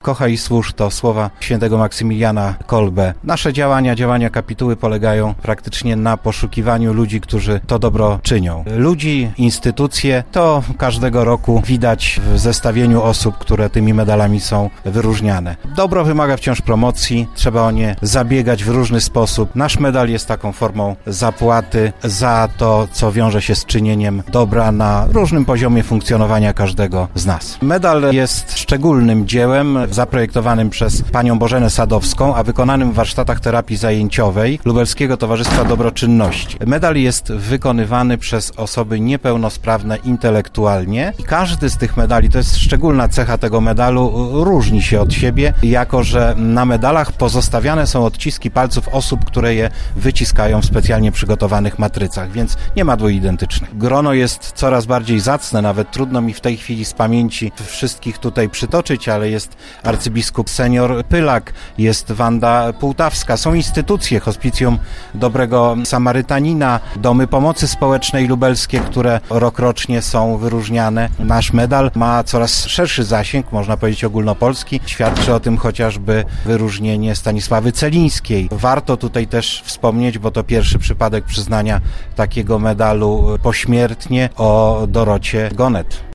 Kochaj i służ to słowa świętego Maksymiliana Kolbe. Nasze działania kapituły polegają praktycznie na poszukiwaniu ludzi, którzy to dobro czynią. Ludzi, instytucje, to każdego roku widać w zestawieniu osób, które tymi medalami są wyróżniane. Dobro wymaga wciąż promocji, trzeba o nie zabiegać w różny sposób. Nasz medal jest taką formą zapłaty za to, co wiąże się z czynieniem dobra na różnym poziomie funkcjonowania każdego z nas. Medal jest szczególnym dziełem zaprojektowanym przez panią Bożenę Sadowską, a wykonanym w warsztatach terapii zajęciowej Lubelskiego Towarzystwa Dobroczynności. Medal jest wykonywany przez osoby niepełnosprawne intelektualnie i każdy z tych medali, to jest szczególna cecha tego medalu, różni się od siebie, jako że na medalach pozostawiane są odciski palców osób, które je wyciskają w specjalnie przygotowanych matrycach, więc nie ma dwuidentycznych. Grono jest coraz bardziej zacne, nawet trudno mi w tej chwili z pamięci wszystkich tutaj przytoczyć, ale jest arcybiskup senior Pylak, jest Wanda Półtawska, są instytucje, Hospicjum Dobrego Samarytanina, Domy Pomocy Społecznej lubelskie, które rokrocznie są wyróżniane. Nasz medal ma coraz szerszy zasięg, można powiedzieć ogólnopolski. Świadczy o tym chociażby wyróżnienie Stanisławy Celińskiej. Warto tutaj też wspomnieć, bo to pierwszy przypadek przyznania takiego medalu pośmiertnie, o Dorocie Gonet.